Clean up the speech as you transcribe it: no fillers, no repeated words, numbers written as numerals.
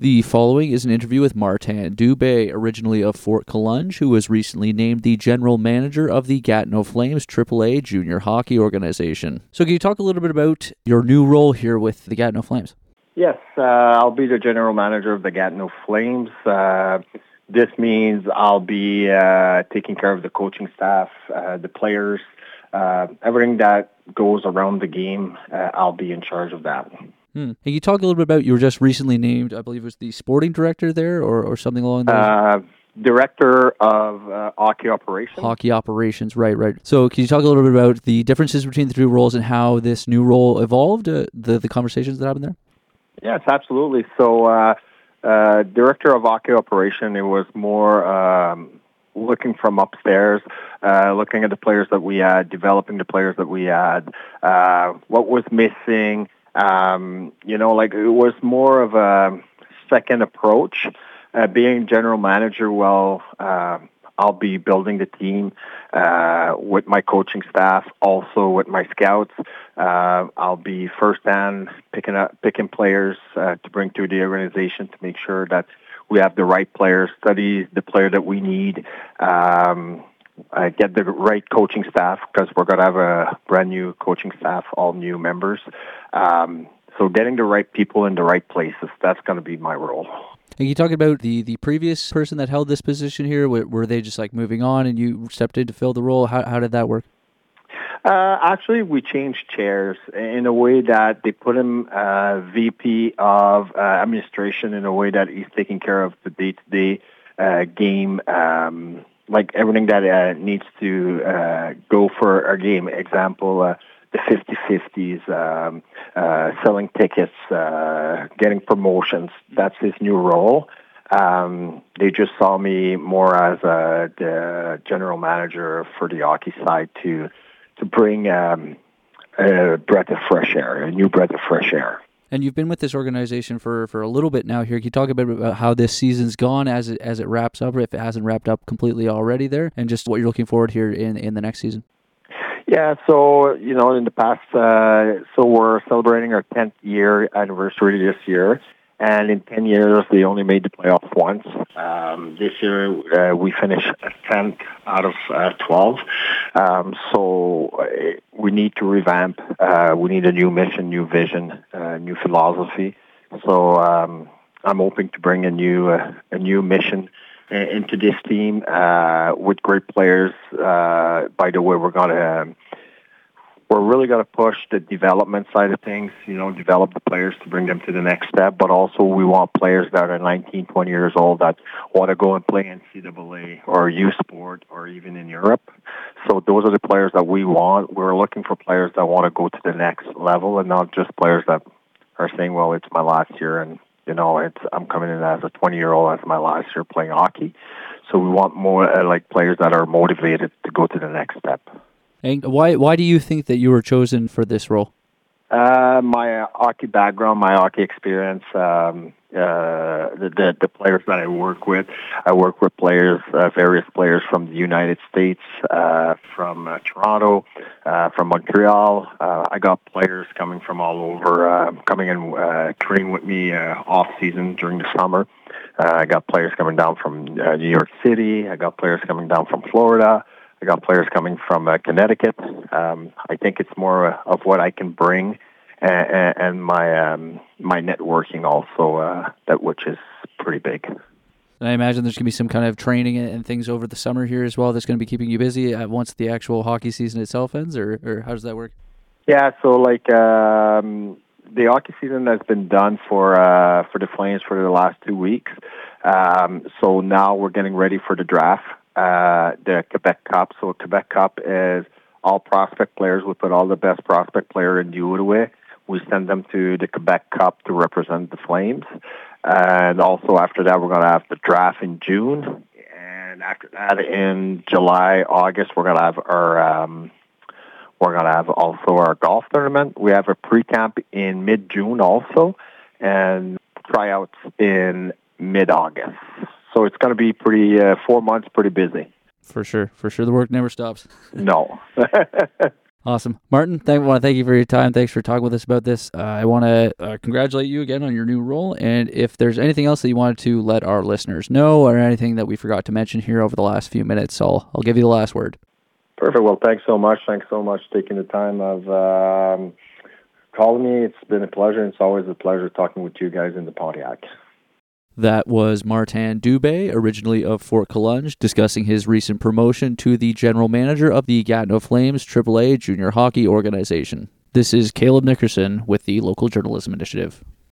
The following is an interview with Martin Dubé, originally of Fort Collonges, who was recently named the general manager of the Gatineau Flames AAA junior hockey organization. So can you talk a little bit about your new role here with the Gatineau Flames? Yes, I'll be the general manager of the Gatineau Flames. This means I'll be taking care of the coaching staff, the players, everything that goes around the game. I'll be in charge of that. Can you talk a little bit about, you were just recently named, I believe it was the sporting director there, or something along those lines? Director of hockey operations. Hockey operations, right. So can you talk a little bit about the differences between the two roles and how this new role evolved, the conversations that happened there? Yes, absolutely. So director of hockey operation, it was more looking from upstairs, looking at the players that we had, developing the players that we had, what was missing. It was more of a second approach. Being general manager, I'll be building the team with my coaching staff, also with my scouts. I'll be firsthand picking players to bring to the organization to make sure that we have the right players, study the player that we need, get the right coaching staff, because we're going to have a brand new coaching staff, all new members. So getting the right people in the right places, that's going to be my role. And you talking about the previous person that held this position here? Were they just like moving on and you stepped in to fill the role? How did that work? Actually, we changed chairs in a way that they put him VP of administration, in a way that he's taking care of the day-to-day game, like everything that needs to go for a game. Example, the 50-50s, selling tickets, getting promotions. That's his new role. They just saw me more as the general manager for the hockey side to bring a breath of fresh air, a new breath of fresh air. And you've been with this organization for a little bit now here. Can you talk a bit about how this season's gone as it wraps up, or if it hasn't wrapped up completely already there, and just what you're looking forward here in the next season? Yeah, so, in the past, so we're celebrating our 10th year anniversary this year, and in 10 years, they only made the playoffs once. This year, we finished 10th out of 12. So we need to revamp. We need a new mission, new vision, new philosophy. So I'm hoping to bring a new mission into this team with great players. By the way, we're really going to push the development side of things, develop the players to bring them to the next step, but also we want players that are 19, 20 years old that want to go and play in NCAA or U Sport or even in Europe. So those are the players that we want. We're looking for players that want to go to the next level, and not just players that are saying, well, it's my last year, and I'm coming in as a 20-year-old as my last year playing hockey. So we want more players that are motivated to go to the next step. And why do you think that you were chosen for this role? My hockey background, my hockey experience, the players that I work with. I work with various players from the United States, from Toronto, from Montreal. I got players coming from all over, coming and training with me off season during the summer. I got players coming down from New York City. I got players coming down from Florida. I got players coming from Connecticut. I think it's more of what I can bring, and my networking also, which is pretty big. And I imagine there's going to be some kind of training and things over the summer here as well that's going to be keeping you busy once the actual hockey season itself ends, or how does that work? Yeah, so the hockey season has been done for the Flames for the last 2 weeks. So now we're getting ready for the draft. The Quebec Cup. So Quebec Cup is all prospect players. We put all the best prospect player in the Outaouais. We send them to the Quebec Cup to represent the Flames. And also after that, we're going to have the draft in June. And after that, in July, August, we're going to have also our golf tournament. We have a pre-camp in mid-June also, and tryouts in mid-August. So it's going to be 4 months, pretty busy. For sure. The work never stops. No. Awesome. Martin, I want to thank you for your time. Thanks for talking with us about this. I want to congratulate you again on your new role. And if there's anything else that you wanted to let our listeners know or anything that we forgot to mention here over the last few minutes, I'll give you the last word. Perfect. Well, thanks so much. Thanks so much for taking the time of calling me. It's been a pleasure. It's always a pleasure talking with you guys in the Pontiac. That was Martin Dubé, originally of Fort Collonges, discussing his recent promotion to the general manager of the Gatineau Flames AAA junior hockey organization. This is Caleb Nickerson with the Local Journalism Initiative.